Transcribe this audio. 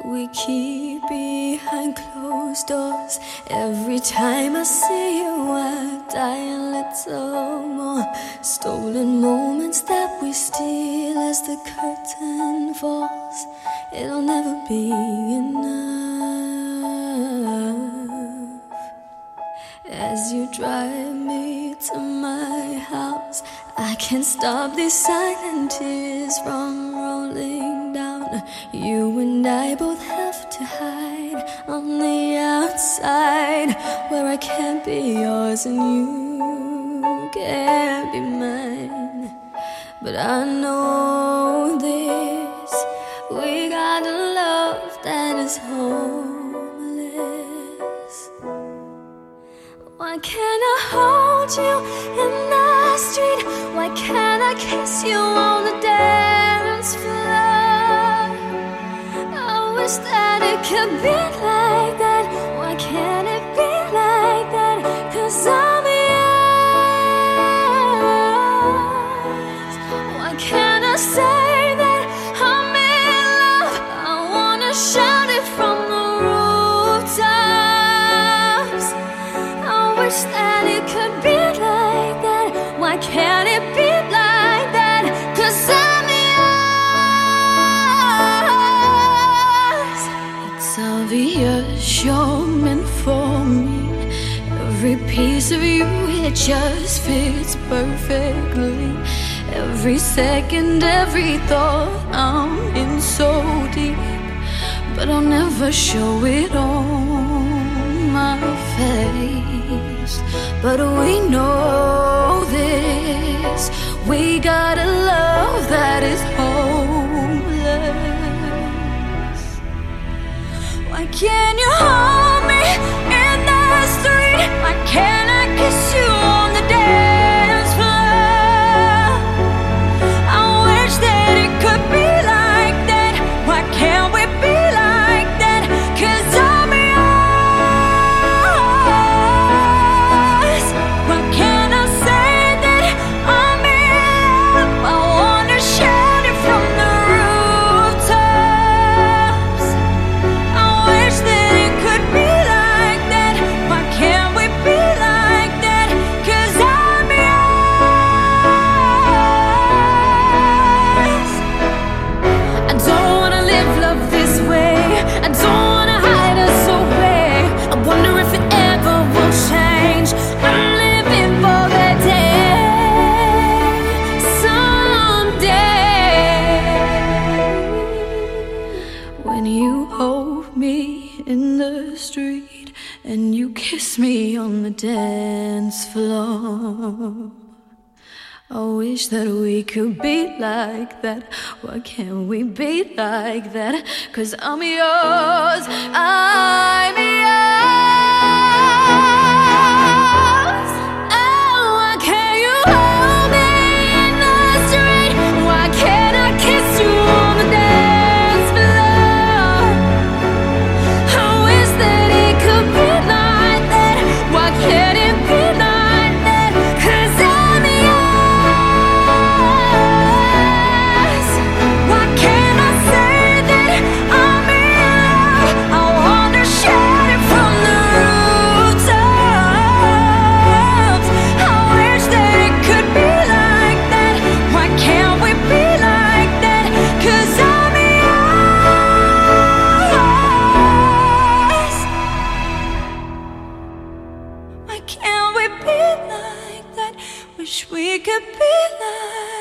we keep behind closed doors. Every time I see you, I die a little more. Stolen moments that we steal as the curtain falls. It'll never be enough. As you drive me to my house, I can't stop these silent tears from rolling down. You and I both have to hide on the outside, where I can't be yours and you can't be mine. But I know this, we got a love that is homeless. Why can't I hold you in the street? Why can't I kiss you on the dance floor? I wish that it could be like that. Why can't it be like that? 'Cause I'm yours. Why can't I say that I'm in love? I wanna shout it from the rooftops. I wish that it could be like that. Why can't it be like that? 'Cause I'm yours. It's obvious you're meant for me. Every piece of you, it just fits perfectly. Every second, every thought, I'm in so deep. But I'll never show it on my face. But we know this, we got a love that is homeless. Why can't you hold me in the street? Why can't I kiss you on the dance floor? I wish that it could be like that. Why can't we be like that? 'Cause I'm yours. Why can't I say that I'm in love? I wanna shout it from the rooftops. I wish that it could be like that. Why can't we be like that? 'Cause I'm yours. I don't wanna live love this way. I don't wanna hide us away. I wonder if it ever will change. I'm living for that day, someday, when you hold me in the street and you kiss me on the dance floor. I wish that we could be like that. Why can't we be like that? 'Cause I'm yours, I'm yours. Oh, why can't you hold me in the street? Why can't I kiss you on the dance floor? I wish that it could be like that. Why can't it be like that? 'Cause I'm yours. Why can't I say that I'm in love? I wanna shout it from the rooftops. I wish that it could be like that. Why can't we be like that? 'Cause I'm yours. Why can't we be like that? Wish we could be like